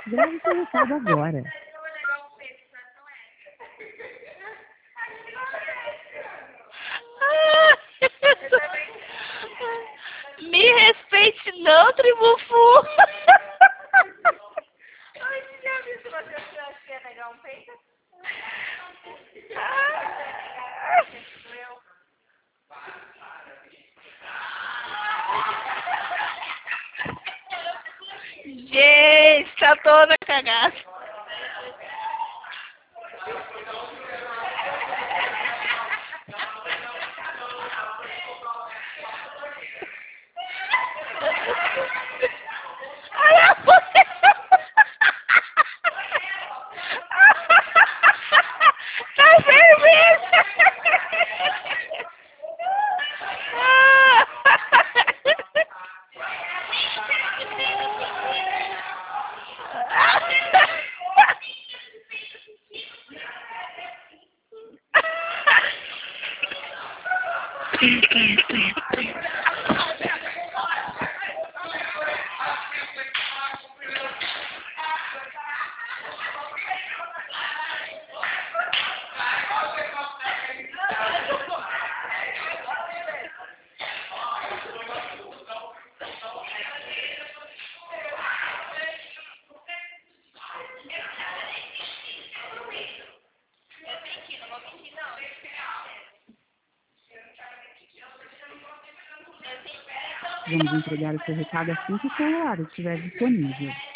Grave seu recado agora. Me respeite não, Tribufu. Você já viu se você quer pegar um peito? Gente, tá toda cagada. Tá vermelho. Vamos entregar o seu recado assim que o seu horário estiver disponível.